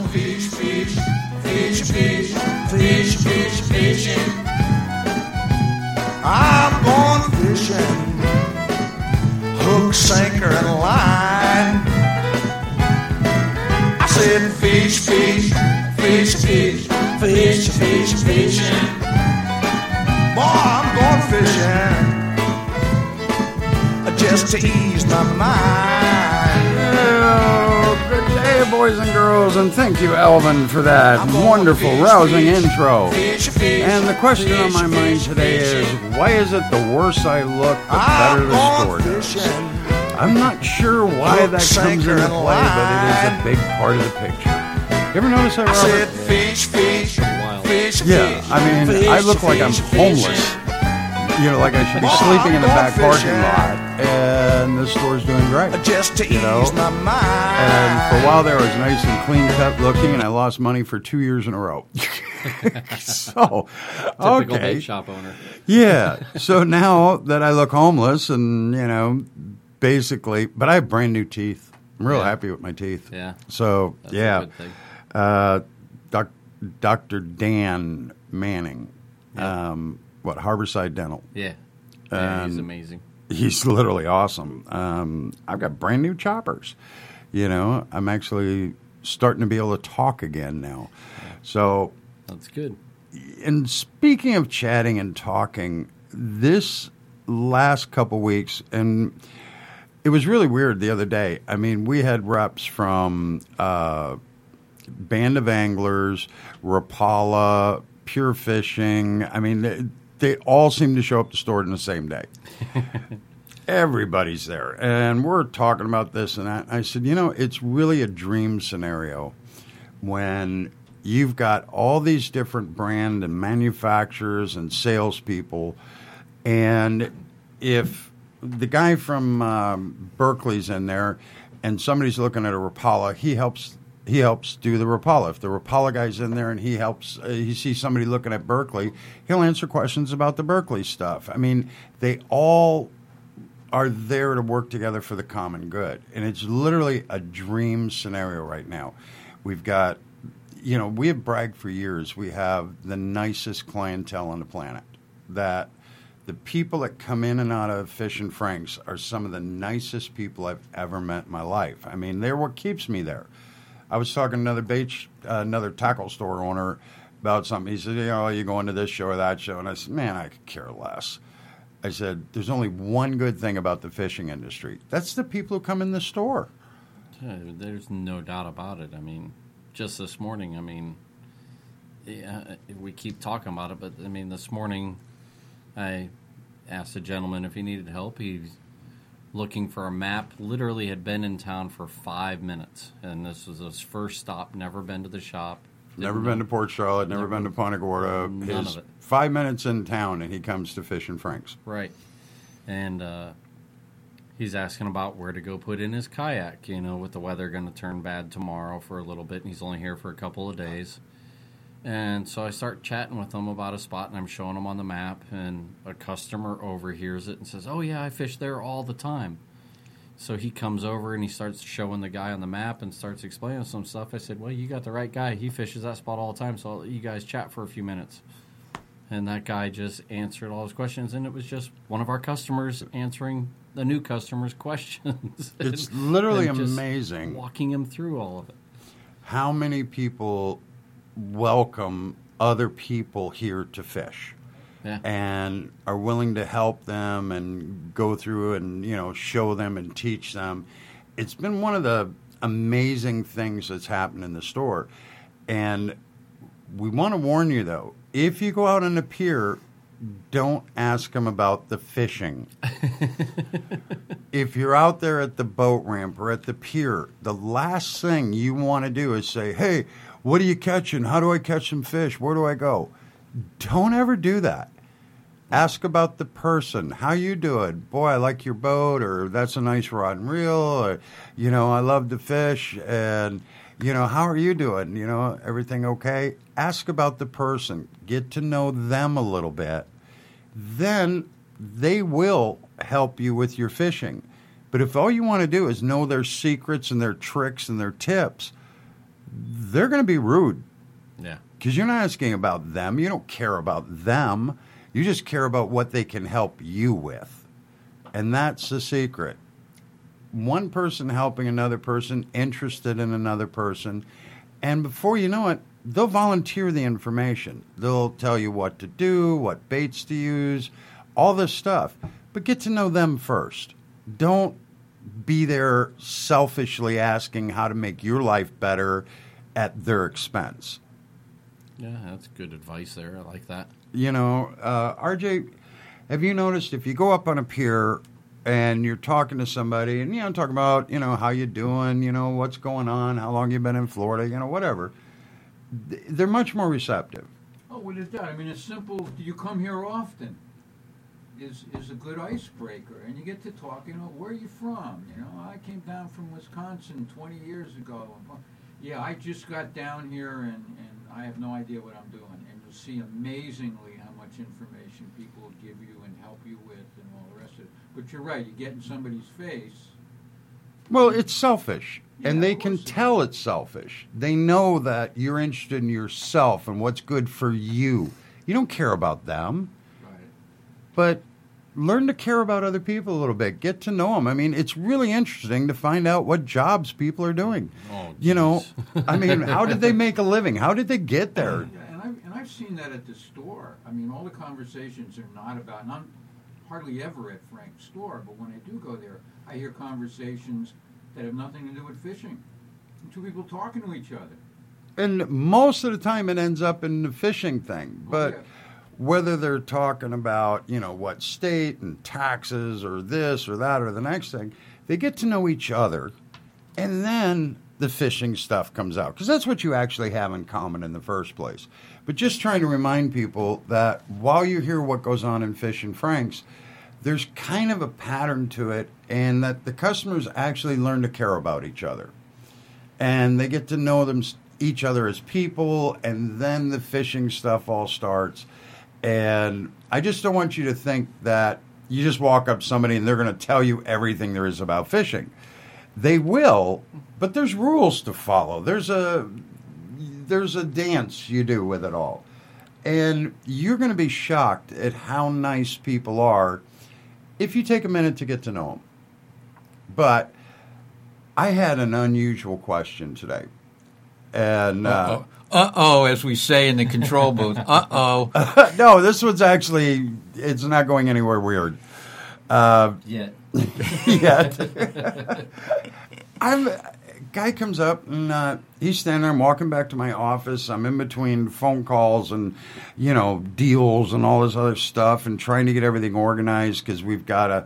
fish, fish, fish, fish, fish, fish, fishing. I'm going fishing. Hook, sinker, and line. I said fish, fish, fish, fish, fish, fish, fishing. Boy, I'm going fishing just to ease my mind. Oh, good day, boys and girls, and thank you, Elvin, for that wonderful, rousing intro. And the question on my mind today is, why is it the worse I look, the better the store does? I'm not sure why that comes into play, but it is a big part of the picture. You ever notice that, Robert? Fish, fish, fish. Yeah, I mean, I look like I'm homeless. You know, like I should be sleeping in the back parking lot, and the store's doing great. Just to ease my mind. And for a while there, I was nice and clean-cut looking, and I lost money for 2 years in a row. So, Typical okay. bake shop owner. Yeah, so now that I look homeless and, you know, basically, but I have brand new teeth. I'm real happy with my teeth. Yeah. So, That's yeah. a good thing. Dr. Dan Manning. Harborside Dental. Yeah. He's amazing. He's literally awesome. I've got brand new choppers. You know, I'm actually starting to be able to talk again now. So that's good. And speaking of chatting and talking, this last couple weeks, and it was really weird the other day. I mean, we had reps from Band of Anglers, Rapala, Pure Fishing. I mean, they all seem to show up to store in the same day. Everybody's there. And we're talking about this and that. And I said, you know, it's really a dream scenario when you've got all these different brand and manufacturers and salespeople. And if the guy from Berkeley's in there and somebody's looking at a Rapala, he helps do the Rapala. If the Rapala guy's in there and he sees somebody looking at Berkeley, he'll answer questions about the Berkeley stuff. I mean, they all are there to work together for the common good. And it's literally a dream scenario right now. We've got, you know, we have bragged for years. We have the nicest clientele on the planet. That the people that come in and out of Fish and Frank's are some of the nicest people I've ever met in my life. I mean, they're what keeps me there. I was talking to another tackle store owner about something. He said, you know, you going to this show or that show? And I said, man, I could care less. I said, there's only one good thing about the fishing industry. That's the people who come in the store. There's no doubt about it. I mean, just this morning, I mean, we keep talking about it, but, I mean, this morning I asked a gentleman if he needed help. He's looking for a map, literally had been in town for 5 minutes, and this was his first stop, never been to the shop. Never been to Port Charlotte, never been to Punta Gorda. None of it. 5 minutes in town, and he comes to Fish and Frank's. Right. And he's asking about where to go put in his kayak, you know, with the weather going to turn bad tomorrow for a little bit, and he's only here for a couple of days. And so I start chatting with him about a spot, and I'm showing him on the map, and a customer overhears it and says, oh, yeah, I fish there all the time. So he comes over, and he starts showing the guy on the map and starts explaining some stuff. I said, well, you got the right guy. He fishes that spot all the time, so I'll let you guys chat for a few minutes. And that guy just answered all his questions, and it was just one of our customers answering the new customer's questions. It's literally amazing. Walking him through all of it. How many people welcome other people here to fish and are willing to help them and go through and, you know, show them and teach them. It's been one of the amazing things that's happened in the store. And we want to warn you, though, if you go out on the pier, don't ask them about the fishing. If you're out there at the boat ramp or at the pier, the last thing you want to do is say, hey, what are you catching? How do I catch some fish? Where do I go? Don't ever do that. Ask about the person. How you doing? Boy, I like your boat, or that's a nice rod and reel, or, you know, I love to fish, and, you know, how are you doing? You know, everything okay? Ask about the person. Get to know them a little bit. Then they will help you with your fishing. But if all you want to do is know their secrets and their tricks and their tips, they're going to be rude. Yeah. Because you're not asking about them. You don't care about them. You just care about what they can help you with. And that's the secret. One person helping another person, interested in another person. And before you know it, they'll volunteer the information. They'll tell you what to do, what baits to use, all this stuff. But get to know them first. Don't be there selfishly asking how to make your life better at their expense. Yeah, that's good advice there. I like that. You know, RJ, have you noticed if you go up on a pier and you're talking to somebody and, talking about, how you doing, what's going on, how long you've been in Florida, whatever, they're much more receptive. Oh, well, it does. I mean, it's simple. Do you come here often? Is a good icebreaker. And you get to talk, where are you from? I came down from Wisconsin 20 years ago. Yeah, I just got down here and I have no idea what I'm doing. And you'll see amazingly how much information people will give you and help you with and all the rest of it. But you're right, you get in somebody's face. Well, it's selfish. Yeah, and they can tell it's selfish. They know that you're interested in yourself and what's good for you. You don't care about them. Right. But learn to care about other people a little bit. Get to know them. I mean, it's really interesting to find out what jobs people are doing. Oh, I mean, how did they make a living? How did they get there? Yeah, and I've seen that at the store. I mean, all the conversations are not about, and I'm hardly ever at Frank's store, but when I do go there, I hear conversations that have nothing to do with fishing. Two people talking to each other. And most of the time it ends up in the fishing thing. But whether they're talking about, what state and taxes or this or that or the next thing, they get to know each other. And then the fishing stuff comes out. Because that's what you actually have in common in the first place. But just trying to remind people that while you hear what goes on in Fish and Frank's, there's kind of a pattern to it, and that the customers actually learn to care about each other. And they get to know each other as people, and then the fishing stuff all starts. And I just don't want you to think that you just walk up to somebody and they're going to tell you everything there is about fishing. They will, but there's rules to follow. There's a dance you do with it all. And you're going to be shocked at how nice people are if you take a minute to get to know them. But I had an unusual question today. And as we say in the control booth. No, this one's actually, it's not going anywhere weird. Yet. Guy comes up and he's standing there. I'm walking back to my office. I'm in between phone calls and, deals and all this other stuff and trying to get everything organized because we've got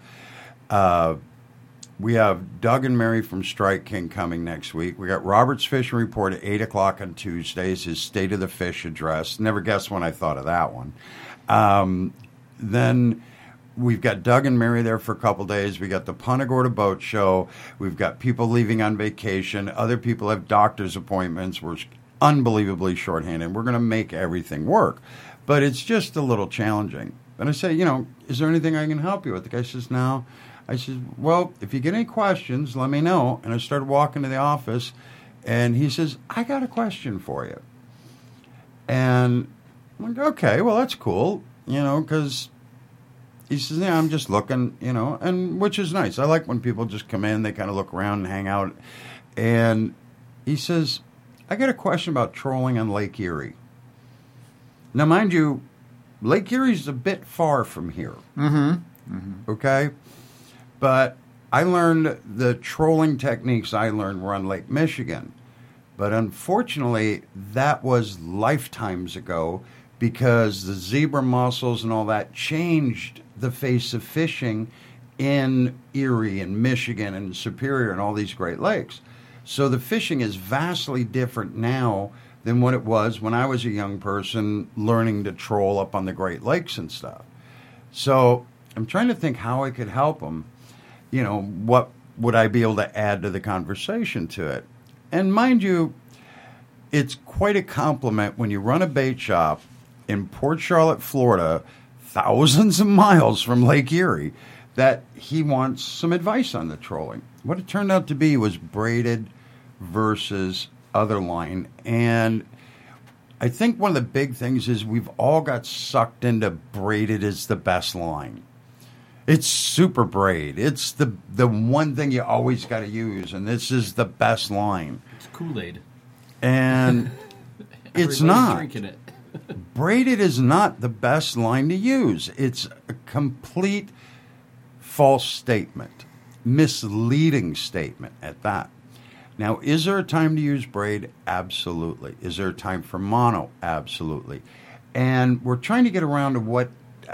we have Doug and Mary from Strike King coming next week. We got Robert's Fishing Report at 8 o'clock on Tuesdays, his State of the Fish address. Never guessed when I thought of that one. Then we've got Doug and Mary there for a couple days. We got the Punta Gorda Boat Show. We've got people leaving on vacation. Other people have doctor's appointments. We're unbelievably shorthanded. We're going to make everything work. But it's just a little challenging. And I say, is there anything I can help you with? The guy says, no. I said, well, if you get any questions, let me know. And I started walking to the office. And he says, I got a question for you. And I'm like, okay, well, that's cool, because he says, yeah, I'm just looking, and which is nice. I like when people just come in, they kind of look around and hang out. And he says, I got a question about trolling on Lake Erie. Now, mind you, Lake Erie's a bit far from here. Okay? But I learned the trolling techniques I learned were on Lake Michigan. But unfortunately, that was lifetimes ago because the zebra mussels and all that changed the face of fishing in Erie and Michigan and Superior and all these Great Lakes. So the fishing is vastly different now than what it was when I was a young person learning to troll up on the Great Lakes and stuff. So I'm trying to think how I could help them. What would I be able to add to the conversation to it? And mind you, it's quite a compliment when you run a bait shop in Port Charlotte, Florida, thousands of miles from Lake Erie, that he wants some advice on the trolling. What it turned out to be was braided versus other line. And I think one of the big things is we've all got sucked into braided is the best line. It's super braid. It's the one thing you always got to use, and this is the best line. It's Kool-Aid. And it's Everybody's not. drinking it. Braided is not the best line to use. It's a complete false statement, misleading statement at that. Now, is there a time to use braid? Absolutely. Is there a time for mono? Absolutely. And we're trying to get around to what,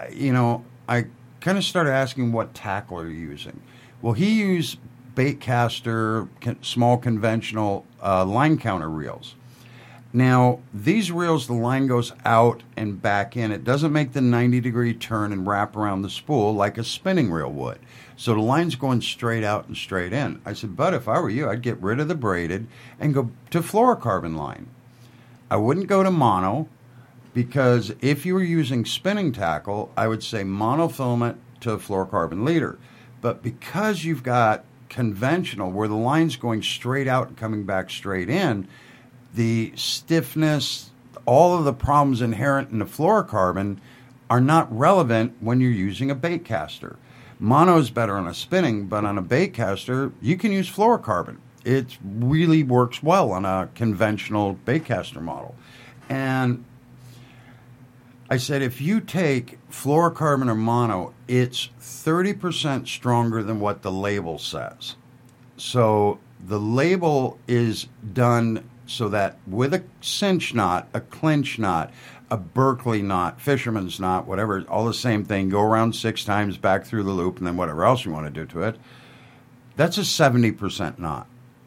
I kind of started asking what tackle are you using. Well, he used baitcaster, small conventional line counter reels. Now, these reels, the line goes out and back in. It doesn't make the 90-degree turn and wrap around the spool like a spinning reel would. So the line's going straight out and straight in. I said, but if I were you, I'd get rid of the braided and go to fluorocarbon line. I wouldn't go to mono because if you were using spinning tackle, I would say monofilament to a fluorocarbon leader. But because you've got conventional where the line's going straight out and coming back straight in, the stiffness, all of the problems inherent in the fluorocarbon are not relevant when you're using a bait caster. Mono is better on a spinning, but on a bait caster, you can use fluorocarbon. It really works well on a conventional bait caster model. And I said, if you take fluorocarbon or mono, it's 30% stronger than what the label says. So the label is done so that with a cinch knot, a clinch knot, a Berkeley knot, fisherman's knot, whatever, all the same thing, go around 6 times, back through the loop, and then whatever else you want to do to it, that's a 70% knot.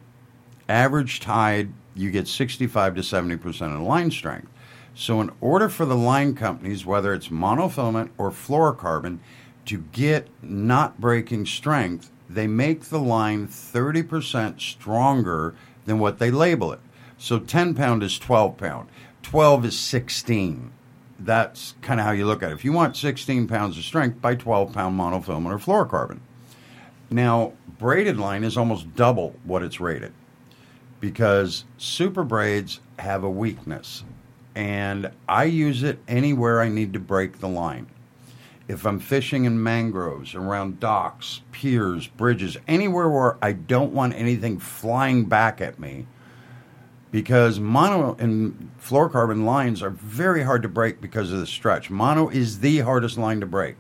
Average tide, you get 65 to 70% of the line strength. So in order for the line companies, whether it's monofilament or fluorocarbon, to get knot breaking strength, they make the line 30% stronger than what they label it. So 10 pound is 12 pound. 12 is 16. That's kind of how you look at it. If you want 16 pounds of strength, buy 12 pound monofilament or fluorocarbon. Now, braided line is almost double what it's rated because super braids have a weakness. And I use it anywhere I need to break the line. If I'm fishing in mangroves, around docks, piers, bridges, anywhere where I don't want anything flying back at me, because mono and fluorocarbon lines are very hard to break because of the stretch. Mono is the hardest line to break.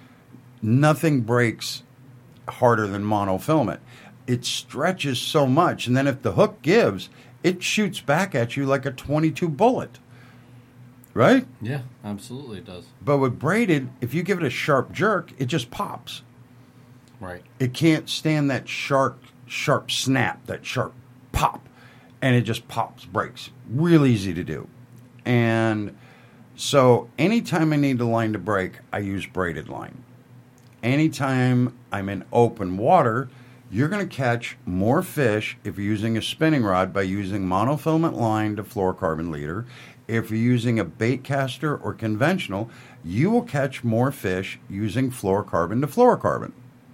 Nothing breaks harder than monofilament. It stretches so much, and then if the hook gives, it shoots back at you like a .22 bullet. Right? Yeah, absolutely it does. But with braided, if you give it a sharp jerk, it just pops. Right. It can't stand that sharp snap, that sharp pop. And it just pops, breaks. Real easy to do. And so anytime I need the line to break, I use braided line. Anytime I'm in open water, you're going to catch more fish if you're using a spinning rod by using monofilament line to fluorocarbon leader. If you're using a bait caster or conventional, you will catch more fish using fluorocarbon to fluorocarbon.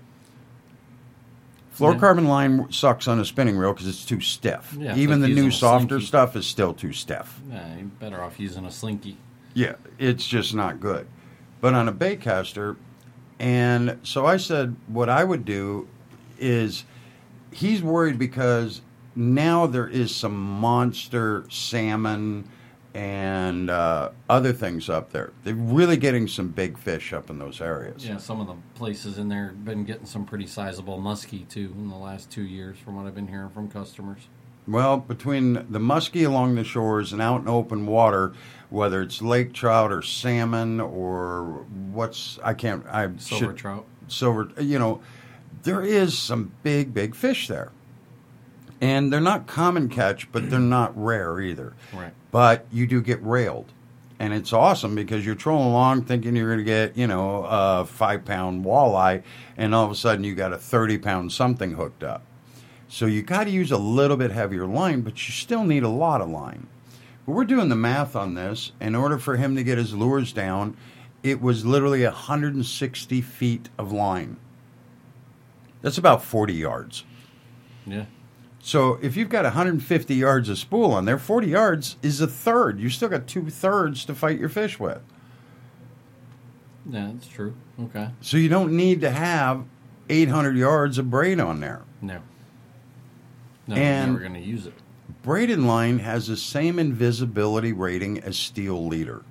Fluorocarbon line sucks on a spinning reel because it's too stiff. Yeah, even like the new using a softer slinky. stuff is still too stiff. Yeah, you're better off using a slinky. Yeah, it's just not good. But on a bait caster, and so I said what I would do is he's worried because now there is some monster salmon and other things up there. They're really getting some big fish up in those areas. Yeah, some of the places in there have been getting some pretty sizable muskie, too, in the last 2 years, from what I've been hearing from customers. Well, between the muskie along the shores and out in open water, whether it's lake trout or salmon or Silver trout. There is some big, big fish there. And they're not common catch, but they're not rare either. Right. But you do get railed. And it's awesome because you're trolling along thinking you're going to get, a 5-pound walleye, and all of a sudden you got a 30-pound something hooked up. So you got to use a little bit heavier line, but you still need a lot of line. But we're doing the math on this. In order for him to get his lures down, it was literally 160 feet of line. That's about 40 yards. Yeah. So if you've got 150 yards of spool on there, 40 yards is a third. You still got 2/3 to fight your fish with. Yeah, that's true. Okay. So you don't need to have 800 yards of braid on there. No. No, And- I'm never going to use it. Braided line has the same invisibility rating as steel leader.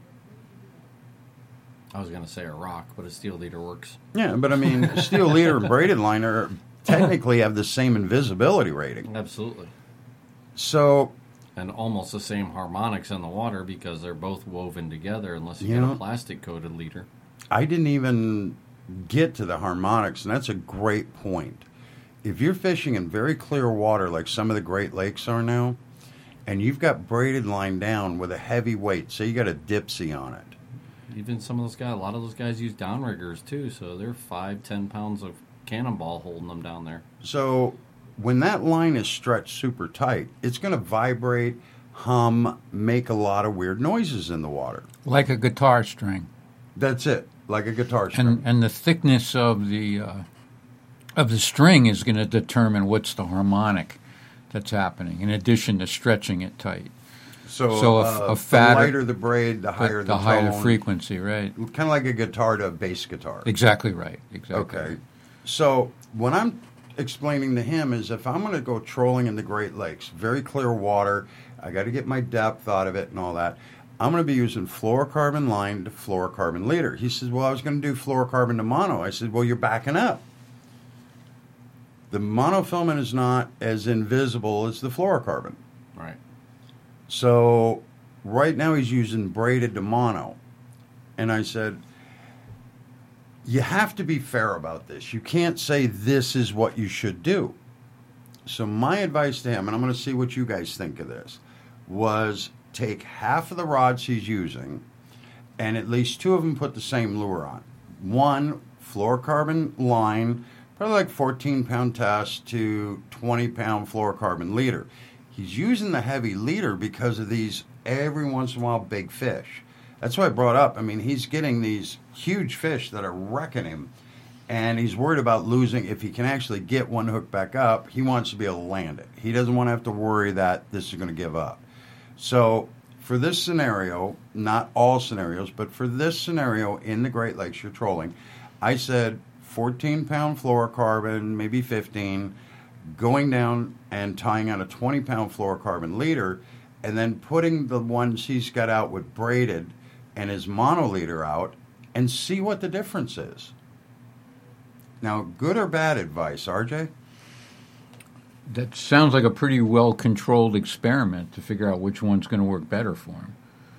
I was going to say a rock, but a steel leader works. Yeah, but I mean, steel leader and braided line are technically have the same invisibility rating. Absolutely. So, And almost the same harmonics in the water because they're both woven together unless you You get know- a plastic coated leader. I didn't even get to the harmonics, and that's a great point. If you're fishing in very clear water like some of the Great Lakes are now, and you've got braided line down with a heavy weight, say you got a Dipsy on it, Even some of those guys, a lot of those guys use downriggers too, so they're 5-10 pounds of cannonball holding them down there. so when that line is stretched super tight, it's going to vibrate, hum, make a lot of weird noises in the water. Like a guitar string. That's it, like a guitar string. And the thickness of the string is going to determine what's the harmonic that's happening, in addition to stretching it tight. So a the fatter- lighter the braid, the higher the higher tone. frequency, right? Kind of like a guitar to a bass guitar. Exactly right. Exactly. Okay. So what I'm explaining to him is if I'm going to go trolling in the Great Lakes, very clear water, I got to get my depth out of it and all that. I'm going to be using fluorocarbon line to fluorocarbon leader. He says, well, I was going to do fluorocarbon to mono. I said, well, you're backing up. The monofilament is not as invisible as the fluorocarbon. Right. So right now he's using braided to mono. And I said, you have to be fair about this. You can't say this is what you should do. So my advice to him, and I'm going to see what you guys think of this, was take half of the rods he's using and at least two of them put the same lure on. One, fluorocarbon line, probably like 14-pound test to 20-pound fluorocarbon leader. He's using the heavy leader because of these every once in a while big fish. That's why I brought up. I mean, he's getting these huge fish that are wrecking him, and he's worried about losing. If he can actually get one hook back up, he wants to be able to land it. He doesn't want to have to worry that this is going to give up. So for this scenario, not all scenarios, but for this scenario in the Great Lakes you're trolling, I said 14-pound fluorocarbon, maybe 15, going down and tying on a 20-pound fluorocarbon leader, and then putting the ones he's got out with braided and his mono leader out, and see what the difference is. Now, good or bad advice, RJ? That sounds like a pretty well-controlled experiment to figure out which one's going to work better for him.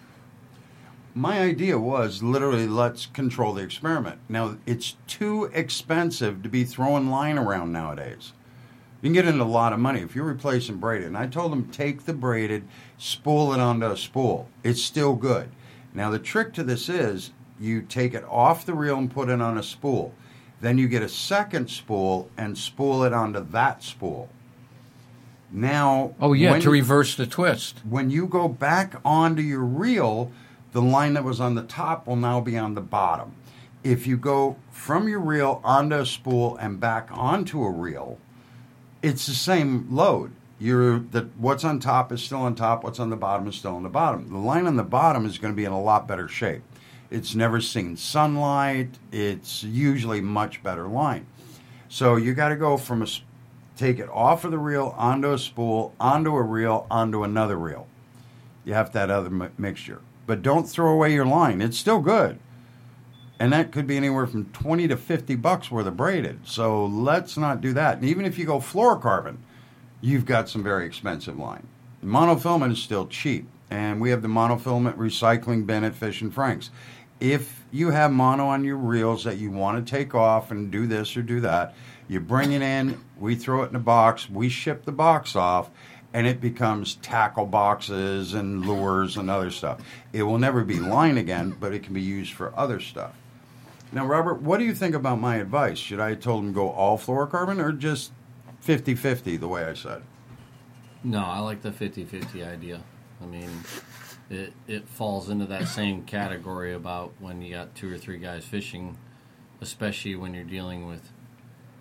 My idea was literally let's control the experiment. Now, it's too expensive to be throwing line around nowadays. You can get into a lot of money if you're replacing braided. And I told them take the braided, spool it onto a spool. It's still good. Now, the trick to this is you take it off the reel and put it on a spool. Then you get a second spool and spool it onto that spool. Now, Oh, yeah, when- to reverse the twist. when you go back onto your reel, the line that was on the top will now be on the bottom. If you go from your reel onto a spool and back onto a reel, it's the same load. What's on top is still on top, what's on the bottom is still on the bottom. The line on the bottom is going to be in a lot better shape. It's never seen sunlight. It's usually much better line. So you got to go from take it off of the reel, onto a spool, onto a reel, onto another reel. You have that other mixture. But don't throw away your line. It's still good. And that could be anywhere from $20 to $50 worth of braided. So let's not do that. And even if you go fluorocarbon, you've got some very expensive line. Monofilament is still cheap. And we have the monofilament recycling bin at Fish and Frank's. If you have mono on your reels that you want to take off and do this or do that, you bring it in, we throw it in a box, we ship the box off, and it becomes tackle boxes and lures and other stuff. It will never be line again, but it can be used for other stuff. Now, Robert, what do you think about my advice? Should I have told him go all fluorocarbon or just 50-50 the way I said? No, I like the 50-50 idea. I mean, it falls into that same category about when you got 2 or 3 guys fishing, especially when you're dealing with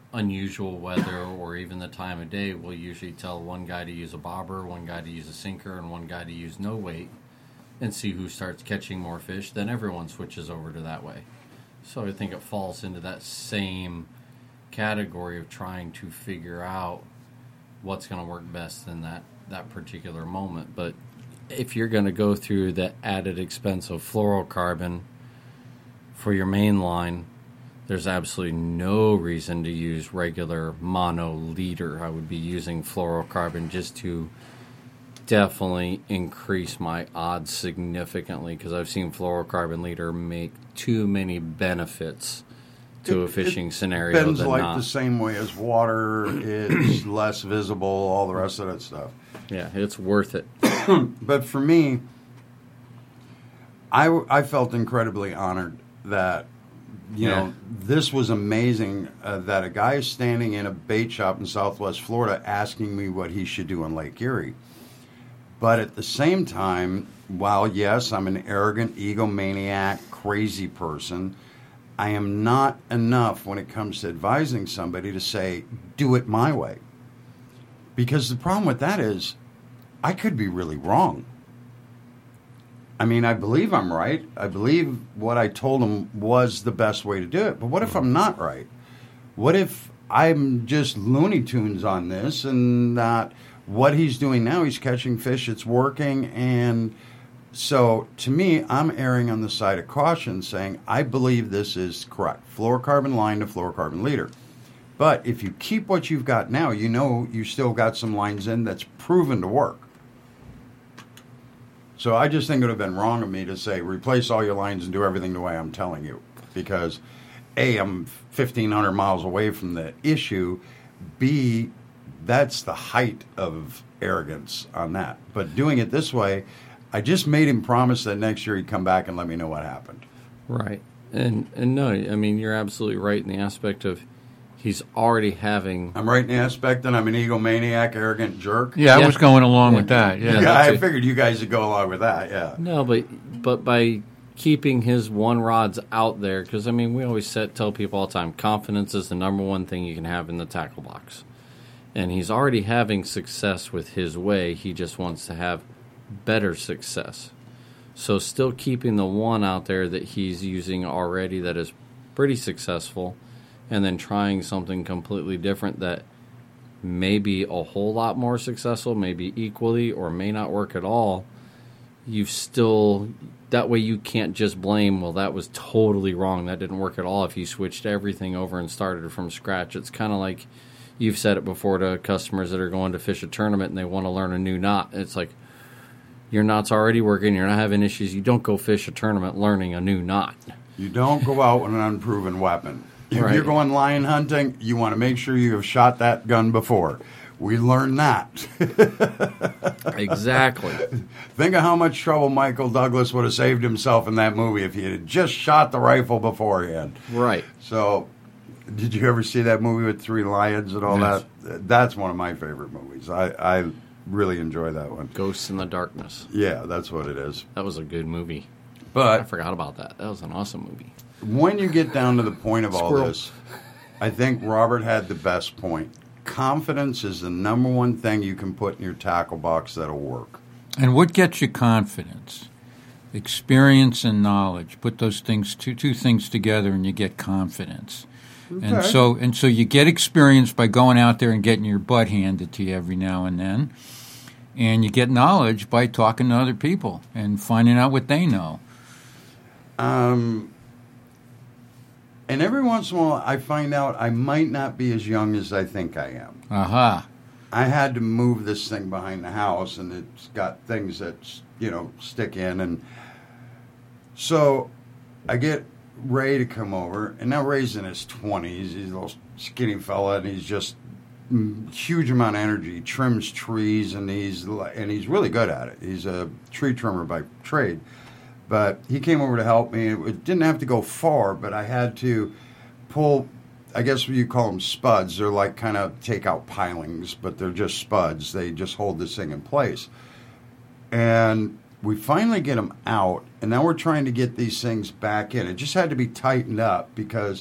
unusual weather or even the time of day, we'll usually tell one guy to use a bobber, one guy to use a sinker, and one guy to use no weight, and see who starts catching more fish. Then everyone switches over to that way. So I think it falls into that same category of trying to figure out what's going to work best in that particular moment. But if you're going to go through the added expense of fluorocarbon for your main line, there's absolutely no reason to use regular mono leader. I would be using fluorocarbon just to definitely increase my odds significantly, because I've seen fluorocarbon leader make too many benefits to a fishing scenario Bends than like not. the same way as water. It's less visible, all the rest of that stuff. Yeah, it's worth it. But for me, I felt incredibly honored that, you know, this was amazing that a guy is standing in a bait shop in Southwest Florida asking me what he should do in Lake Erie. But at the same time, while, yes, I'm an arrogant, egomaniac, crazy person, I am not enough when it comes to advising somebody to say, do it my way. Because the problem with that is, I could be really wrong. I mean, I believe I'm right. I believe what I told him was the best way to do it. But what if I'm not right? What if I'm just Looney Tunes on this and that what he's doing now, he's catching fish, it's working, and so to me, I'm erring on the side of caution, saying I believe this is correct. Fluorocarbon line to fluorocarbon leader. But if you keep what you've got now, you know you still got some lines in that's proven to work. So I just think it would have been wrong of me to say replace all your lines and do everything the way I'm telling you. Because A, I'm 1,500 miles away from the issue. B, that's the height of arrogance on that. But doing it this way, I just made him promise that next year he'd come back and let me know what happened. Right. And no, I mean, you're absolutely right in the aspect of he's already having... I'm right in the aspect that I'm an egomaniac, arrogant jerk. Yeah, I Yeah. was going along with that. Yeah. Yeah, I figured you guys would go along with that, yeah. No, but by keeping his one rods out there, because, I mean, we always tell people all the time, confidence is the number one thing you can have in the tackle box. And he's already having success with his way. He just wants to have better success. So still keeping the one out there that he's using already that is pretty successful, and then trying something completely different that may be a whole lot more successful, maybe equally, or may not work at all. You've still... That way you can't just blame, well, that was totally wrong, that didn't work at all, if you switched everything over and started from scratch. It's kind of like you've said it before to customers that are going to fish a tournament and they want to learn a new knot. It's like, your knot's already working, you're not having issues, you don't go fish a tournament learning a new knot. You don't go out with an unproven weapon. If Right. you're going lion hunting, you want to make sure you have shot that gun before. We learned that. Exactly. Think of how much trouble Michael Douglas would have saved himself in that movie if he had just shot the rifle beforehand. Right. So, did you ever see that movie with 3 lions and all Yes. that? That's one of my favorite movies. I really enjoy that one. Ghosts in the Darkness. Yeah, that's what it is. That was a good movie. I But forgot about that. That was an awesome movie. when you get down to the point of all Squirrel. this, I think Robert had the best point. Confidence is the number one thing you can put in your tackle box that'll work. And what gets you confidence? Experience and knowledge. Put those things two things together, and you get confidence. And Okay. so you get experience by going out there and getting your butt handed to you every now and then, and you get knowledge by talking to other people and finding out what they know. And every once in a while, I find out I might not be as young as I think I am. Aha. I had to move this thing behind the house, and it's got things that, stick in. And so I get Ray to come over, and now Ray's in his 20s. He's a little skinny fella, and he's just huge amount of energy. He trims trees, and he's really good at it. He's a tree trimmer by trade. But he came over to help me. It didn't have to go far, but I had to pull, I guess you call them spuds. They're like kind of takeout pilings, but they're just spuds. They just hold this thing in place. And we finally get them out, and now we're trying to get these things back in. It just had to be tightened up because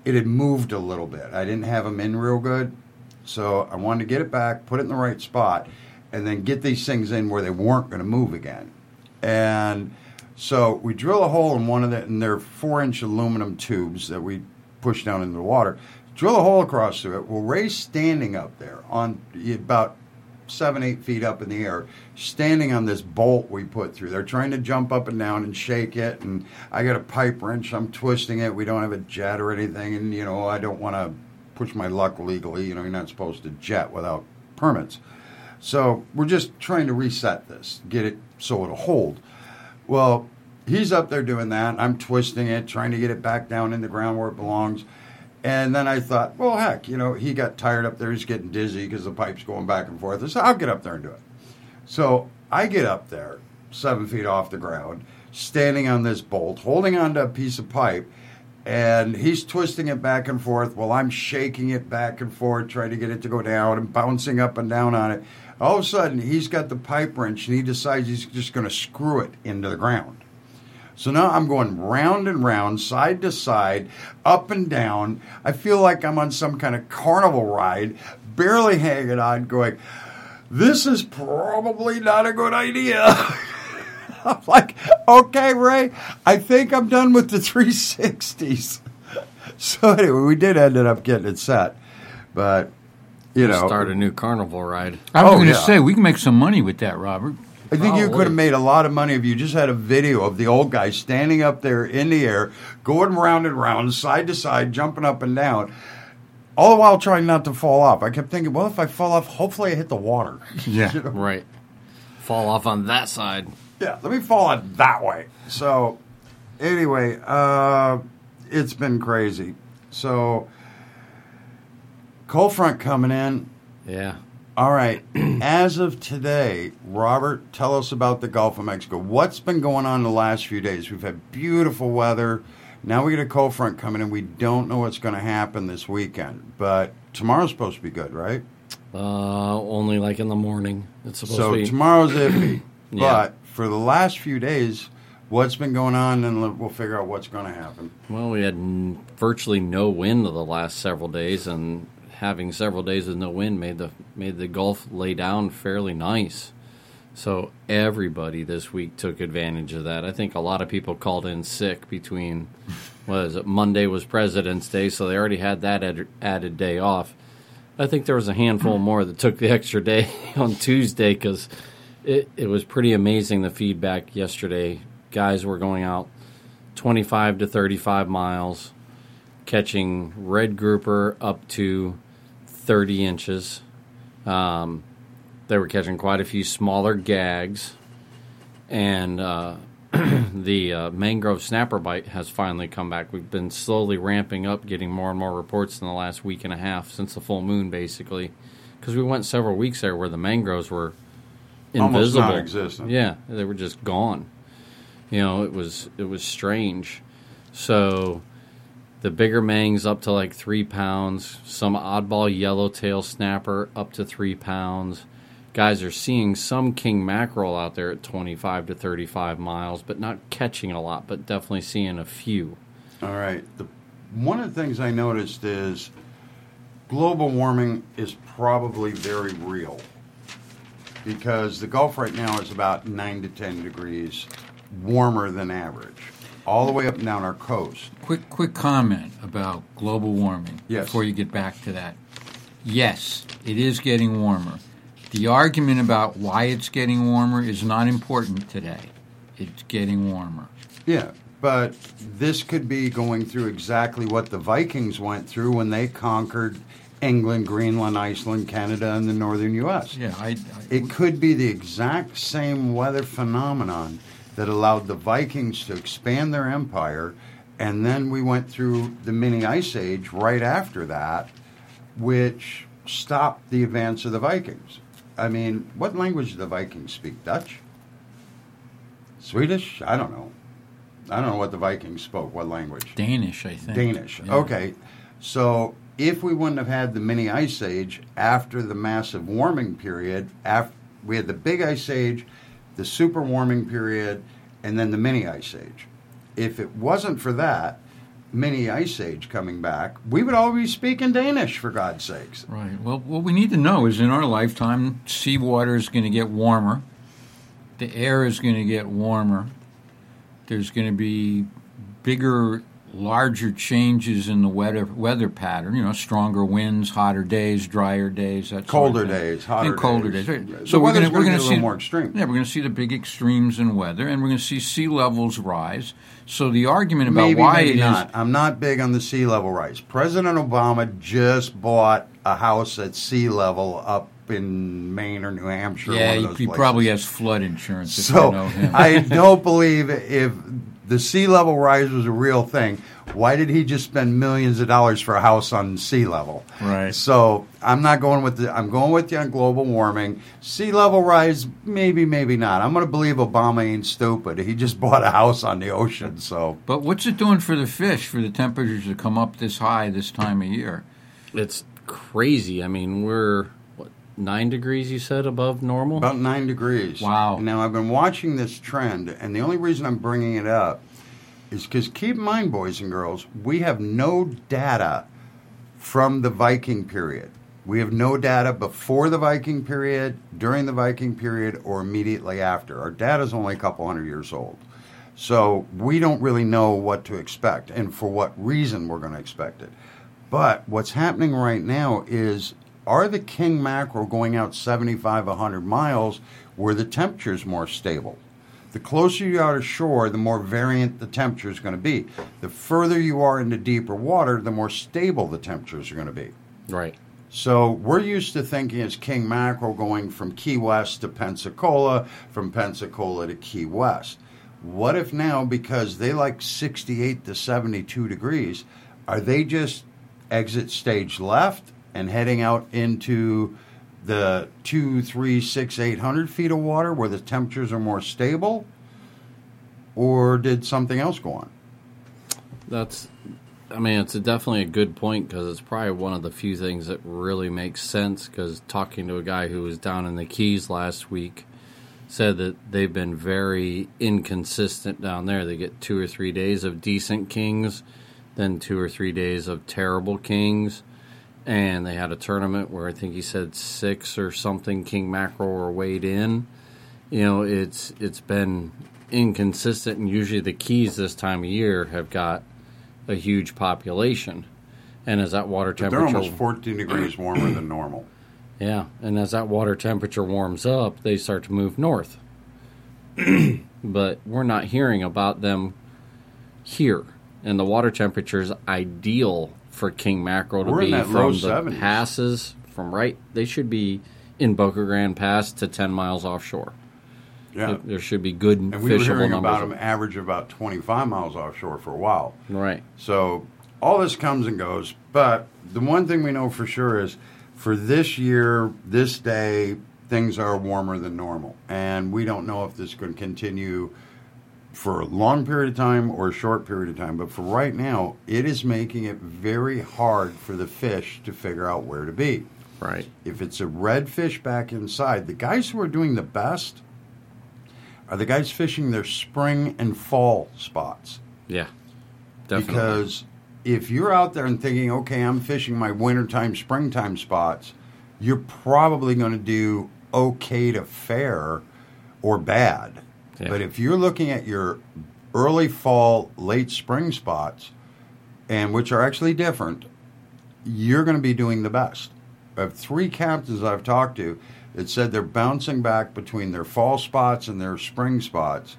it had moved a little bit. I didn't have them in real good, so I wanted to get it back, put it in the right spot, and then get these things in where they weren't going to move again. And so we drill a hole in one of and they're 4-inch aluminum tubes that we push down into the water. Drill a hole across through it. Well, Ray's standing up there on about 7-8 feet up in the air, standing on this bolt we put through. They're trying to jump up and down and shake it, and I got a pipe wrench. I'm twisting it. We don't have a jet or anything, and, I don't want to push my luck legally. You're not supposed to jet without permits. So we're just trying to reset this, get it so it'll hold. Well, he's up there doing that. I'm twisting it, trying to get it back down in the ground where it belongs. And then I thought, well, heck, he got tired up there. He's getting dizzy because the pipe's going back and forth. I said, I'll get up there and do it. So I get up there, 7 feet off the ground, standing on this bolt, holding onto a piece of pipe, and he's twisting it back and forth while I'm shaking it back and forth, trying to get it to go down and bouncing up and down on it. All of a sudden, he's got the pipe wrench, and he decides he's just going to screw it into the ground. So now I'm going round and round, side to side, up and down. I feel like I'm on some kind of carnival ride, barely hanging on, going, this is probably not a good idea. I'm like, okay, Ray, I think I'm done with the 360s. So anyway, we did end up getting it set. But, Start a new carnival ride. I was going to say, we can make some money with that, Robert. I think you could have made a lot of money if you just had a video of the old guy standing up there in the air, going round and round, side to side, jumping up and down, all the while trying not to fall off. I kept thinking, well, if I fall off, hopefully I hit the water. Yeah, right. Fall off on that side. Yeah, let me fall on that way. So, anyway, it's been crazy. So, cold front coming in. Yeah. All right. As of today, Robert, tell us about the Gulf of Mexico. What's been going on the last few days? We've had beautiful weather. Now we get a cold front coming in. We don't know what's going to happen this weekend. But tomorrow's supposed to be good, right? Only like in the morning. It's supposed to be. So tomorrow's iffy. Yeah. But for the last few days, what's been going on, and we'll figure out what's going to happen. Well, we had virtually no wind the last several days, and having several days with no wind made the Gulf lay down fairly nice. So everybody this week took advantage of that. I think a lot of people called in sick between, Monday was President's Day, so they already had that added day off. I think there was a handful more that took the extra day on Tuesday because it was pretty amazing, the feedback yesterday. Guys were going out 25 to 35 miles, catching red grouper up to 30 inches. They were catching quite a few smaller gags, and the mangrove snapper bite has finally come back. We've been slowly ramping up, getting more and more reports in the last week and a half since the full moon, basically, because we went several weeks there where the mangroves were invisible. Almost non-existent. Yeah, they were just gone. It was strange. So the bigger mangs up to like 3 pounds, some oddball yellowtail snapper up to 3 pounds. Guys are seeing some king mackerel out there at 25 to 35 miles, but not catching a lot, but definitely seeing a few. All right. One of the things I noticed is global warming is probably very real because the Gulf right now is about 9 to 10 degrees warmer than average, all the way up and down our coast. Quick comment about global warming before you get back to that. Yes, it is getting warmer. The argument about why it's getting warmer is not important today. It's getting warmer. Yeah, but this could be going through exactly what the Vikings went through when they conquered England, Greenland, Iceland, Canada, and the northern U.S. Yeah, it could be the exact same weather phenomenon that allowed the Vikings to expand their empire, and then we went through the mini ice age right after that, which stopped the advance of the Vikings. I mean, what language do the Vikings speak? Dutch? Swedish? I don't know. I don't know what the Vikings spoke. What language? Danish, I think. Danish. Yeah. Okay. So if we wouldn't have had the mini ice age after the massive warming period, we had the big ice age, the super warming period, and then the mini ice age. If it wasn't for that, mini ice age coming back, we would all be speaking Danish, for God's sakes. Right. Well, what we need to know is in our lifetime, seawater is going to get warmer. The air is going to get warmer. There's going to be bigger, larger changes in the weather pattern. Stronger winds, hotter days, drier days, that colder sort of thing. days, hotter and colder days. days. So we're going to see a little more extreme. Yeah, we're going to see the big extremes in weather, and we're going to see sea levels rise. So the argument about maybe not. I'm not big on the sea level rise. President Obama just bought a house at sea level up in Maine or New Hampshire. Yeah, one of those he places. probably has flood insurance. If So you know him. I don't believe if the sea level rise was a real thing, why did he just spend millions of dollars for a house on sea level? Right. So I'm not going with I'm going with you on global warming. Sea level rise, maybe, maybe not. I'm going to believe Obama ain't stupid. He just bought a house on the ocean. So, but what's it doing for the fish, for the temperatures to come up this high this time of year? It's crazy. I mean, we're 9 degrees, you said, above normal? About 9 degrees. Wow. Now, I've been watching this trend, and the only reason I'm bringing it up is because, keep in mind, boys and girls, we have no data from the Viking period. We have no data before the Viking period, during the Viking period, or immediately after. Our data is only a couple hundred years old. So we don't really know what to expect and for what reason we're going to expect it. But what's happening right now is, are the king mackerel going out 75, 100 miles where the temperature is more stable? The closer you are to shore, the more variant the temperature is going to be. The further you are into deeper water, the more stable the temperatures are going to be. Right. So we're used to thinking as king mackerel going from Key West to Pensacola, from Pensacola to Key West. What if now, because they like 68 to 72 degrees, are they just exit stage left and heading out into the 2, 3, 6, 800 feet of water where the temperatures are more stable? Or did something else go on? It's definitely a good point, because it's probably one of the few things that really makes sense, because talking to a guy who was down in the Keys last week said that they've been very inconsistent down there. They get 2 or 3 days of decent kings, then 2 or 3 days of terrible kings. And they had a tournament where I think he said 6 or something king mackerel were weighed in. It's been inconsistent, and usually the Keys this time of year have got a huge population. And as that water temperature... They're almost 14 degrees warmer than normal. Yeah, and as that water temperature warms up, they start to move north. But we're not hearing about them here. And the water temperature is ideal for king mackerel to be from the 70s. passes they should be in Boca Grande Pass to 10 miles offshore. Yeah. There should be good and we were fishable hearing numbers. about them average about 25 miles offshore for a while. Right. So all this comes and goes, but the one thing we know for sure is for this year, this day, things are warmer than normal. And we don't know if this is going to continue for a long period of time or a short period of time. But for right now, it is making it very hard for the fish to figure out where to be. Right. If it's a redfish back inside, the guys who are doing the best are the guys fishing their spring and fall spots. Yeah, definitely. Because if you're out there and thinking, okay, I'm fishing my wintertime, springtime spots, you're probably going to do okay to fair or bad. Yeah. But if you're looking at your early fall, late spring spots, and which are actually different, you're going to be doing the best. I have 3 captains I've talked to that said they're bouncing back between their fall spots and their spring spots,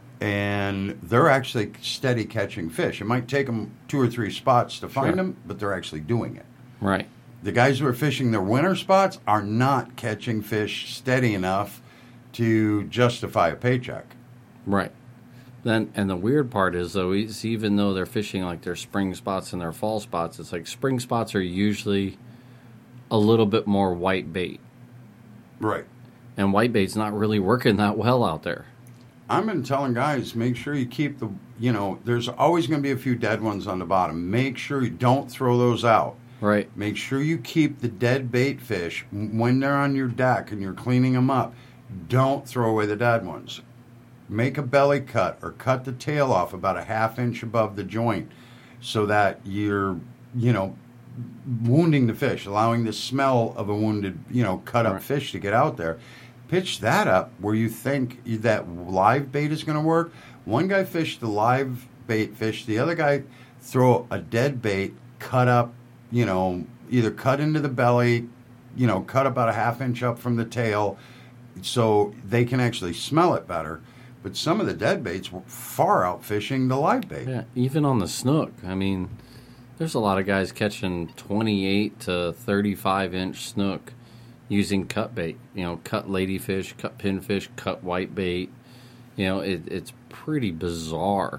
and they're actually steady catching fish. It might take them 2 or 3 spots to find them, but they're actually doing it. Right. The guys who are fishing their winter spots are not catching fish steady enough to justify a paycheck. Right. Then, and the weird part is, though, is even though they're fishing like their spring spots and their fall spots, it's like spring spots are usually a little bit more white bait. Right. And white bait's not really working that well out there. I've been telling guys, make sure you keep there's always going to be a few dead ones on the bottom. Make sure you don't throw those out. Right. Make sure you keep the dead bait fish when they're on your deck and you're cleaning them up. Don't throw away the dead ones. Make a belly cut or cut the tail off about a 1/2 inch above the joint so that you're, wounding the fish, allowing the smell of a wounded, cut up fish to get out there. Pitch that up where you think that live bait is going to work. One guy fished the live bait fish. The other guy throw a dead bait, cut up, either cut into the belly, cut about a half inch up from the tail so they can actually smell it better. But some of the dead baits were far out fishing the live bait. Yeah, even on the snook. I mean, there's a lot of guys catching 28 to 35-inch snook using cut bait, cut ladyfish, cut pinfish, cut whitebait. It's pretty bizarre.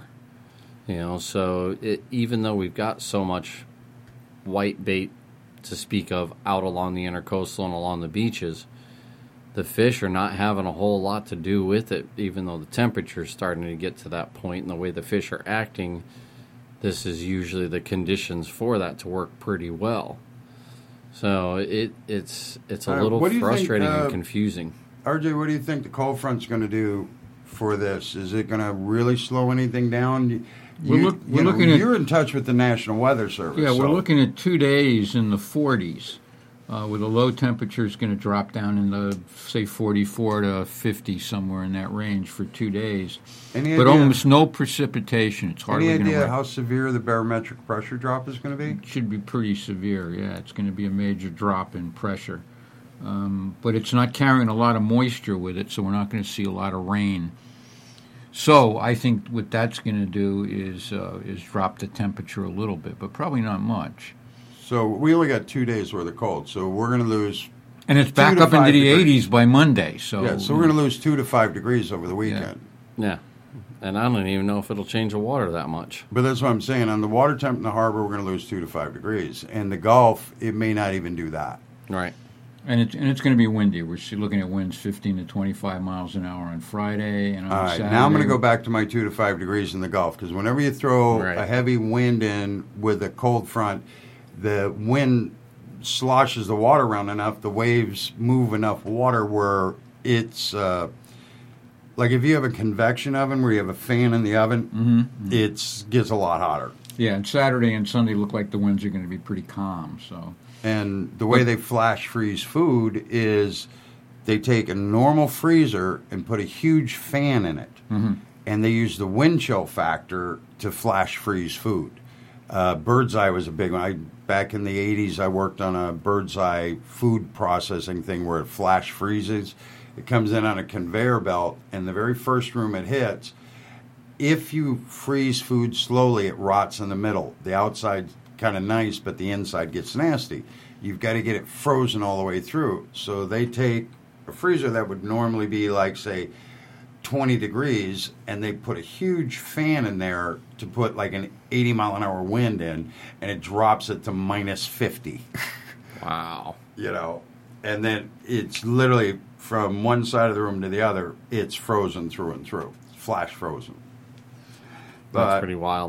So even though we've got so much whitebait to speak of out along the intercoastal and along the beaches, the fish are not having a whole lot to do with it, even though the temperature's starting to get to that point and the way the fish are acting, this is usually the conditions for that to work pretty well. So it's a little frustrating and confusing. RJ, what do you think the cold front's going to do for this? Is it going to really slow anything down? You're in touch with the National Weather Service. Yeah, we're looking at 2 days in the 40s, with the low temperature is going to drop down in the, say, 44 to 50, somewhere in that range for 2 days. But almost no precipitation. It's hardly going to rain. Any idea how severe the barometric pressure drop is going to be? It should be pretty severe, yeah. It's going to be a major drop in pressure. But it's not carrying a lot of moisture with it, so we're not going to see a lot of rain. So I think what that's going to do is drop the temperature a little bit, but probably not much. So we only got 2 days worth of cold, so we're going to lose. And it's back up into the 80s by Monday. So we're going to lose 2 to 5 degrees over the weekend. Yeah, and I don't even know if it'll change the water that much. But that's what I'm saying. On the water temp in the harbor, we're going to lose 2 to 5 degrees, and the Gulf, it may not even do that. Right. And it's going to be windy. We're looking at winds 15 to 25 miles an hour on Friday. And on Saturday. Now I'm going to go back to my 2 to 5 degrees in the Gulf, because whenever you throw a heavy wind in with a cold front, the wind sloshes the water around enough, the waves move enough water where it's like if you have a convection oven where you have a fan in the oven, it gets a lot hotter. Yeah, and Saturday and Sunday look like the winds are going to be pretty calm. So. And the way they flash freeze food is they take a normal freezer and put a huge fan in it. And they use the wind chill factor to flash freeze food. Bird's Eye was a big one. Back in the 80s, I worked on a Bird's Eye food processing thing where it flash freezes. It comes in on a conveyor belt, and the very first room it hits, if you freeze food slowly, it rots in the middle. The outside kind of nice, but the inside gets nasty. You've got to get it frozen all the way through. So they take a freezer that would normally be like, say, 20 degrees, and they put a huge fan in there to put like an 80-mile-an-hour wind in, and it drops it to minus 50. Wow. And then it's literally from one side of the room to the other, it's frozen through and through. It's flash frozen. That's pretty wild.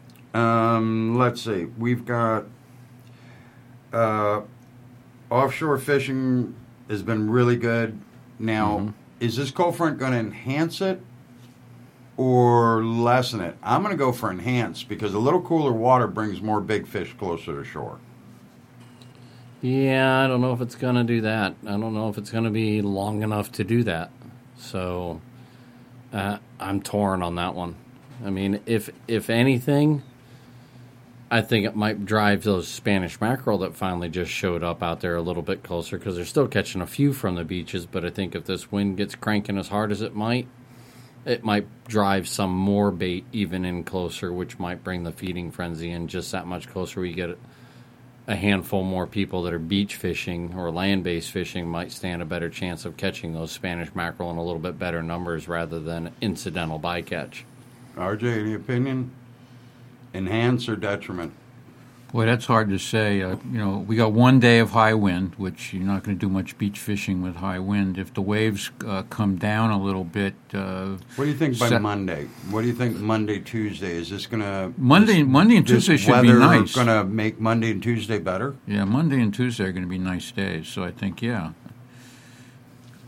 Let's see. We've got offshore fishing has been really good. Now, is this cold front going to enhance it or lessen it? I'm going to go for enhance because a little cooler water brings more big fish closer to shore. Yeah, I don't know if it's going to do that. I don't know if it's going to be long enough to do that. So I'm torn on that one. I mean, if anything, I think it might drive those Spanish mackerel that finally just showed up out there a little bit closer because they're still catching a few from the beaches. But I think if this wind gets cranking as hard as it might drive some more bait even in closer, which might bring the feeding frenzy in just that much closer. We get a handful more people that are beach fishing or land-based fishing might stand a better chance of catching those Spanish mackerel in a little bit better numbers rather than incidental bycatch. RJ, any opinion? Enhance or detriment? Boy, that's hard to say. We got 1 day of high wind, which you're not going to do much beach fishing with high wind. If the waves come down a little bit... what do you think by Monday? What do you think Monday, Tuesday? Is this going to... Monday and Tuesday should be nice. Going to make Monday and Tuesday better? Yeah, Monday and Tuesday are going to be nice days, so I think, yeah.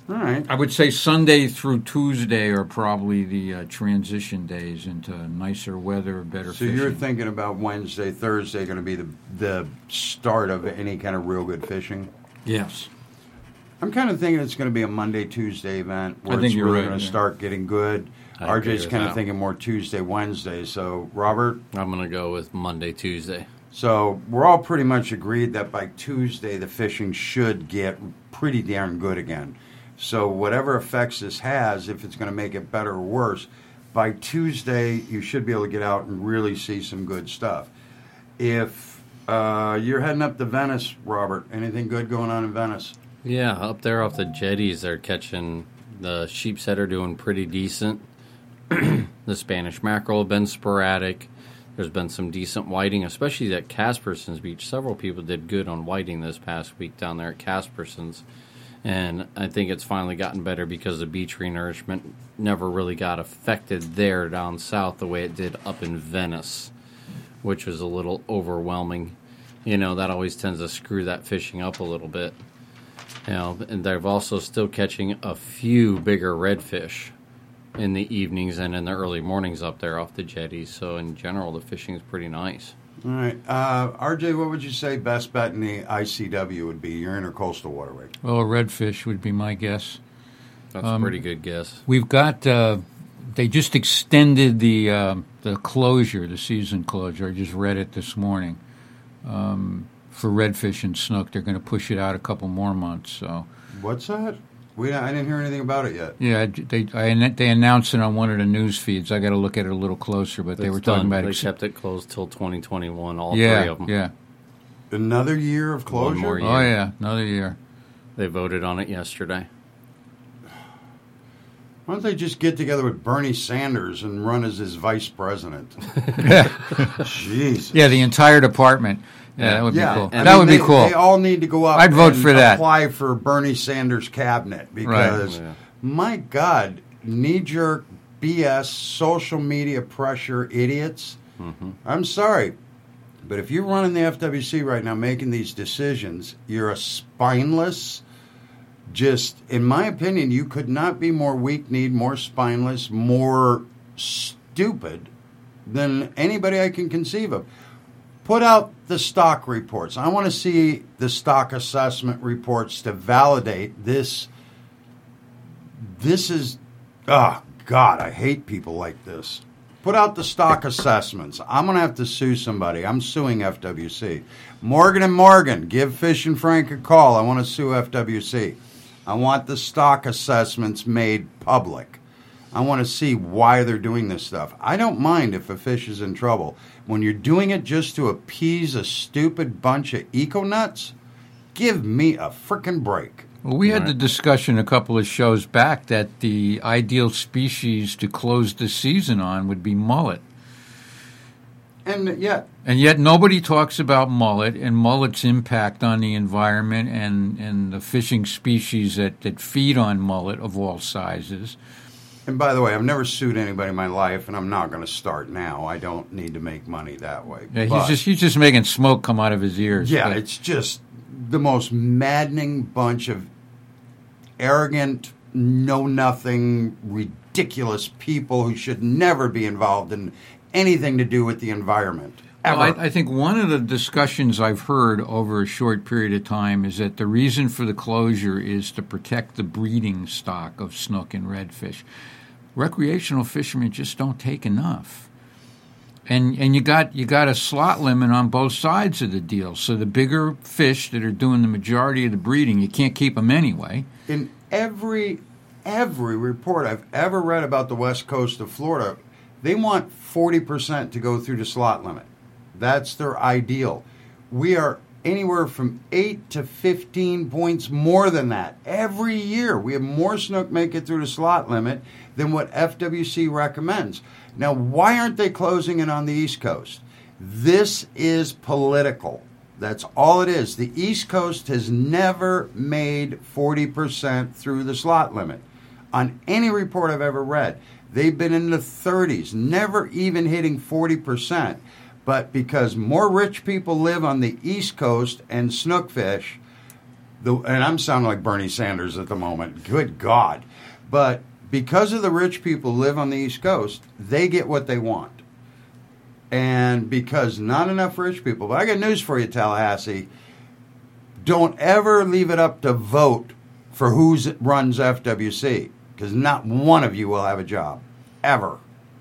All right. I would say Sunday through Tuesday are probably the transition days into nicer weather, better So fishing. you're thinking about Wednesday, Thursday going to be the start of any kind of real good fishing? Yes. I'm kind of thinking it's going to be a Monday, Tuesday event where I think it's you're really right, going to yeah. start getting good. I agree RJ's with kind of that. thinking more Tuesday, Wednesday. So, Robert? I'm going to go with Monday, Tuesday. So we're all pretty much agreed that by Tuesday the fishing should get pretty darn good again. So whatever effects this has, if it's going to make it better or worse, by Tuesday you should be able to get out and really see some good stuff. If you're heading up to Venice, Robert, anything good going on in Venice? Yeah, up there off the jetties, they're catching the sheepshead are doing pretty decent. The Spanish mackerel have been sporadic. There's been some decent whiting, especially at Casperson's Beach. Several people did good on whiting this past week down there at Casperson's. And I think it's finally gotten better because the beach renourishment never really got affected there down south the way it did up in Venice, which was a little overwhelming. You know, that always tends to screw that fishing up a little bit. You know, and they're also still catching a few bigger redfish in the evenings and in the early mornings up there off the jetties. So in general, the fishing is pretty nice. All right. RJ, what would you say best bet in the ICW would be, your intercoastal waterway? Well, a redfish would be my guess. That's a pretty good guess. We've got, they just extended the closure, the season closure. I just read it this morning. For redfish and snook, they're going to push it out a couple more months. So, What's that? I didn't hear anything about it yet. yeah, they announced it on one of the news feeds. I got to look at it a little closer, but they It's were talking done. about They kept it closed till 2021, all yeah, three of them. yeah. Another year of closure? One more year. Oh yeah, another year. They voted on it yesterday. Why don't they just get together with Bernie Sanders and run as his vice president? Jesus. Yeah, the entire department. Yeah, that would be cool. I That mean, would be cool. They all need to go up I'd vote and for that. apply for Bernie Sanders' cabinet because, Yeah. my God, knee-jerk BS, social media pressure idiots. Mm-hmm. I'm sorry, but if you're running the FWC right now making these decisions, you're a spineless, just, in my opinion, you could not be more weak-kneed, more spineless, more stupid than anybody I can conceive of. Put out the stock reports. I want to see the stock assessment reports to validate this. This is, oh, God, I hate people like this. Put out the stock assessments. I'm going to have to sue somebody. I'm suing FWC. Morgan & Morgan, give Fish and Frank a call. I want to sue FWC. I want the stock assessments made public. I want to see why they're doing this stuff. I don't mind if a fish is in trouble. When you're doing it just to appease a stupid bunch of eco-nuts, give me a frickin' break. Well, we had the discussion a couple of shows back that the ideal species to close the season on would be mullet. And yet, Nobody talks about mullet and mullet's impact on the environment and the fishing species that feed on mullet of all sizes. and by the way, I've never sued anybody in my life, and I'm not going to start now. I don't need to make money that way. Yeah, But- he's just making smoke come out of his ears. Yeah, But- it's just the most maddening bunch of arrogant, know-nothing, ridiculous people who should never be involved in anything to do with the environment. Ever. Well, I think one of the discussions I've heard over a short period of time is that the reason for the closure is to protect the breeding stock of snook and redfish. Recreational fishermen just don't take enough. And you got a slot limit on both sides of the deal. So the bigger fish that are doing the majority of the breeding, you can't keep them anyway. In every report I've ever read about the west coast of Florida, they want 40% to go through the slot limit. That's their ideal. We are anywhere from 8 to 15 points more than that. Every year we have more snook make it through the slot limit than what FWC recommends. Now, why aren't they closing it on the East Coast? This is political. That's all it is. The East Coast has never made 40% through the slot limit. On any report I've ever read, they've been in the 30s, never even hitting 40%. But because more rich people live on the East Coast and snook fish, and I'm sounding like Bernie Sanders at the moment. Good God. But because of the rich people who live on the East Coast, they get what they want. And because not enough rich people, but I got news for you, Tallahassee, don't ever leave it up to vote for who runs FWC, because not one of you will have a job, ever.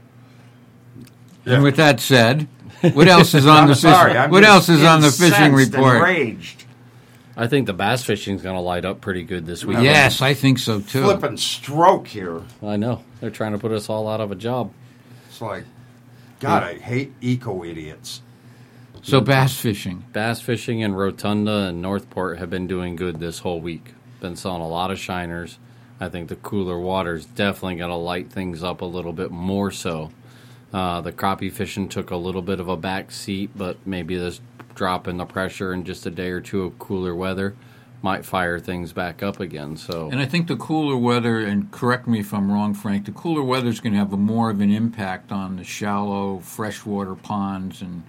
And with that said, what else is on the fishing? What else is on the fishing report? Enraged. I think the bass fishing is going to light up pretty good this week. Yes, I think so too. Flipping stroke here. I know. They're trying to put us all out of a job. It's like, God, I hate eco-idiots. So bass fishing. Bass fishing in Rotunda and Northport have been doing good this whole week. Been selling a lot of shiners. I think the cooler water is definitely going to light things up a little bit more so. The crappie fishing took a little bit of a back seat, but maybe this drop in the pressure and just a day or two of cooler weather might fire things back up again. So, and I think the cooler weather, and correct me if I'm wrong, Frank, the cooler weather is going to have more of an impact on the shallow freshwater ponds and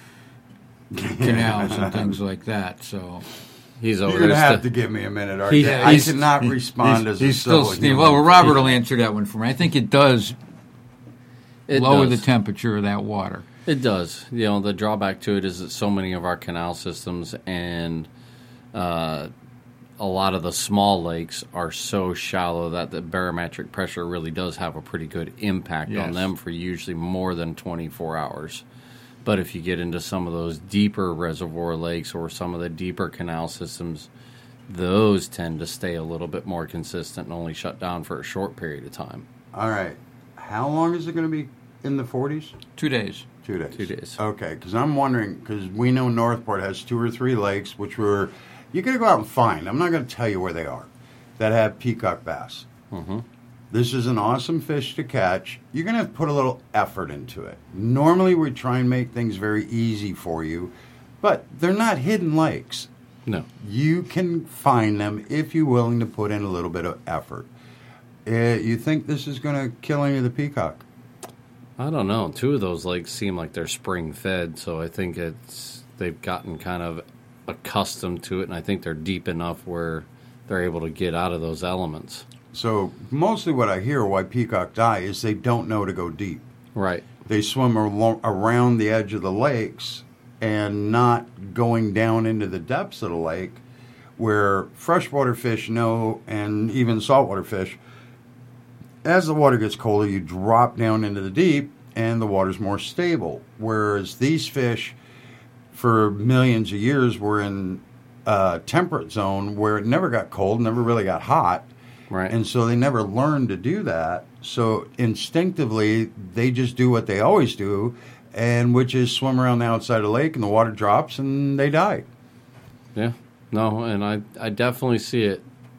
canals and things like that. So he's over. You're going to have to give me a minute, RJ. I cannot respond as a civil human. Well, Robert will answer that one for me. I think it does lower the temperature of that water. It does. You know, the drawback to it is that so many of our canal systems and a lot of the small lakes are so shallow that the barometric pressure really does have a pretty good impact on them for usually more than 24 hours. But if you get into some of those deeper reservoir lakes or some of the deeper canal systems, those tend to stay a little bit more consistent and only shut down for a short period of time. All right. How long is it going to be in the 40s? 2 days. 2 days. 2 days. Okay, because I'm wondering, because we know Northport has 2 or 3 lakes, which were, you got to go out and find. I'm not going to tell you where they are, that have peacock bass. Mm-hmm. This is an awesome fish to catch. You're going to have to put a little effort into it. Normally, we try and make things very easy for you, but they're not hidden lakes. No. You can find them if you're willing to put in a little bit of effort. You think this is going to kill any of the peacock? I don't know. 2 of those lakes seem like they're spring fed, so I think they've gotten kind of accustomed to it, and I think they're deep enough where they're able to get out of those elements. So mostly what I hear why peacock die is they don't know to go deep. Right. They swim around the edge of the lakes and not going down into the depths of the lake where freshwater fish know, and even saltwater fish, as the water gets colder, you drop down into the deep and the water's more stable. Whereas these fish, for millions of years, were in a temperate zone where it never got cold, never really got hot. Right. And so they never learned to do that. So instinctively, they just do what they always do, and which is swim around the outside of the lake, and the water drops, and they die. Yeah. No, and I definitely see it.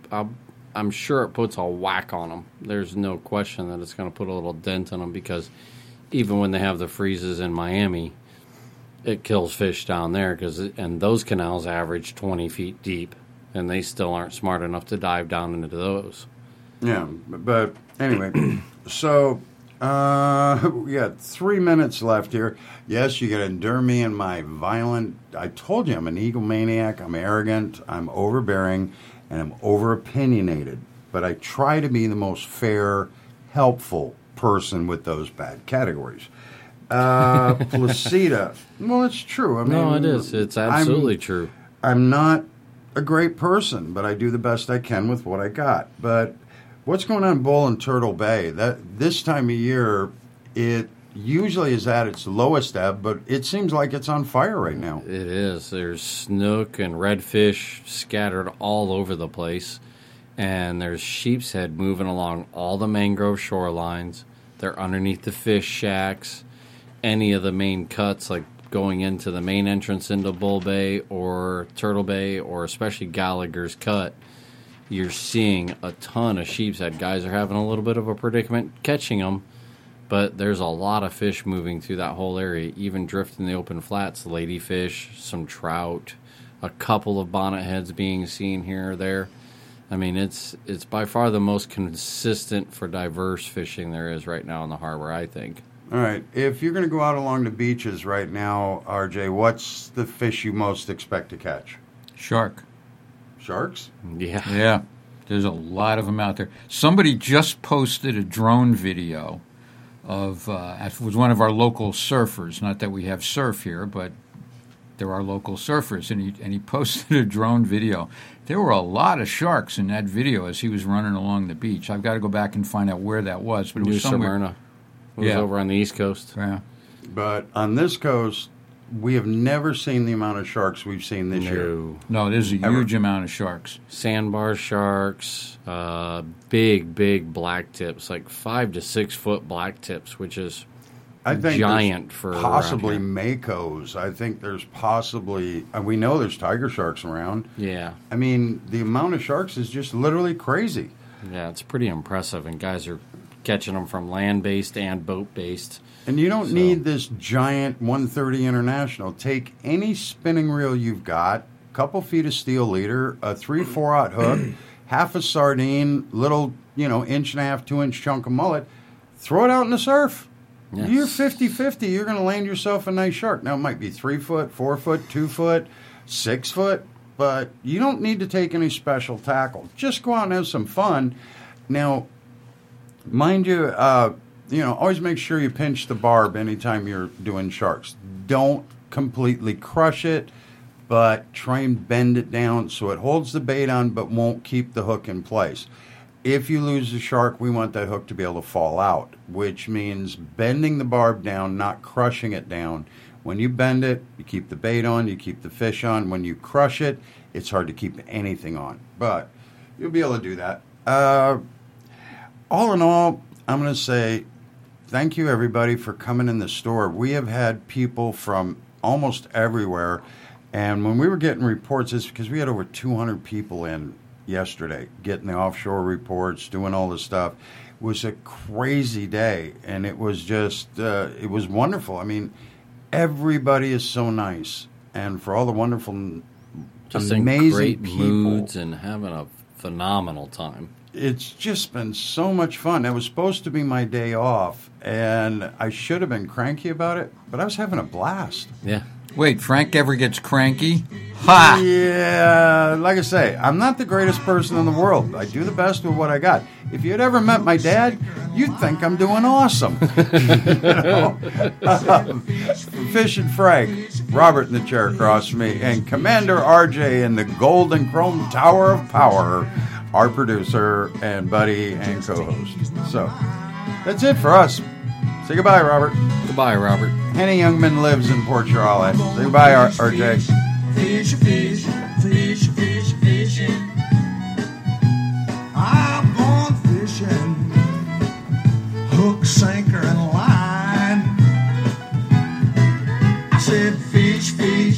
I'm sure it puts a whack on them. There's no question that it's going to put a little dent in them, because even when they have the freezes in Miami, it kills fish down there, and those canals average 20 feet deep. And they still aren't smart enough to dive down into those. Yeah, but anyway, so we got 3 minutes left here. Yes, you got to endure me and my violent. I told you I'm an egomaniac. I'm arrogant. I'm overbearing, and I'm over-opinionated. But I try to be the most fair, helpful person with those bad categories. Placida. Well, it's true. I mean, no, it is. It's absolutely true. I'm not a great person, but I do the best I can with what I got. But what's going on in Bull and Turtle Bay? That this time of year, it usually is at its lowest ebb, but it seems like it's on fire right now. It is. There's snook and redfish scattered all over the place, and there's sheep's head moving along all the mangrove shorelines. They're underneath the fish shacks, any of the main cuts, like going into the main entrance into Bull Bay or Turtle Bay, or especially Gallagher's Cut. You're seeing a ton of sheep's head. Guys are having a little bit of a predicament catching them, but there's a lot of fish moving through that whole area, even drifting the open flats, ladyfish, some trout, a couple of bonnet heads being seen here or there. I mean, it's by far the most consistent for diverse fishing there is right now in the harbor, I think. All right. If you're going to go out along the beaches right now, RJ, what's the fish you most expect to catch? Shark. Sharks? Yeah. Yeah, there's a lot of them out there. Somebody just posted a drone video of, it was one of our local surfers. Not that we have surf here, but there are local surfers, and he posted a drone video. There were a lot of sharks in that video as he was running along the beach. I've got to go back and find out where that was, but it was somewhere. Smyrna. It was over on the East Coast. Yeah. But on this coast, we have never seen the amount of sharks we've seen this year. No, there's a huge amount of sharks. Sandbar sharks, big black tips, like 5 to 6 foot black tips, which is I think giant for possibly around makos. I think there's possibly, and we know there's tiger sharks around. here. I mean, the amount of sharks is just literally crazy. Yeah, it's pretty impressive, and guys are catching them from land-based and boat-based. And you don't need this giant 130 International. Take any spinning reel you've got, a couple feet of steel leader, a 3/4-aught hook, half a sardine, little, 1.5-inch, 2-inch chunk of mullet, throw it out in the surf. Yes. You're 50-50. You're going to land yourself a nice shark. Now, it might be 3 foot, 4 foot, 2 foot, 6 foot, but you don't need to take any special tackle. Just go out and have some fun. Now, mind you, always make sure you pinch the barb anytime you're doing sharks. Don't completely crush it, but try and bend it down so it holds the bait on but won't keep the hook in place. If you lose the shark, we want that hook to be able to fall out, which means bending the barb down, not crushing it down. When you bend it, you keep the bait on, you keep the fish on. When you crush it, it's hard to keep anything on. But you'll be able to do that. All in all, I'm going to say thank you, everybody, for coming in the store. We have had people from almost everywhere. And when we were getting reports, it's because we had over 200 people in yesterday, getting the offshore reports, doing all this stuff. It was a crazy day, and it was just, it was wonderful. I mean, everybody is so nice, and for all the wonderful, Just amazing in great people. moods and having a phenomenal time. It's just been so much fun. That was supposed to be my day off, and I should have been cranky about it, but I was having a blast. Yeah. Wait, Frank ever gets cranky? Ha! Yeah, like I say, I'm not the greatest person in the world. I do the best with what I got. If you'd ever met my dad, you'd think I'm doing awesome. Fish and Frank, Robert in the chair across from me, and Commander RJ in the Gold and Chrome Tower of Power, our producer and buddy and co-host. So, that's it for us. Say goodbye, Robert. Goodbye, Robert. Henny Youngman lives in Port Charlotte. Say goodbye, RJ. Fish, fish.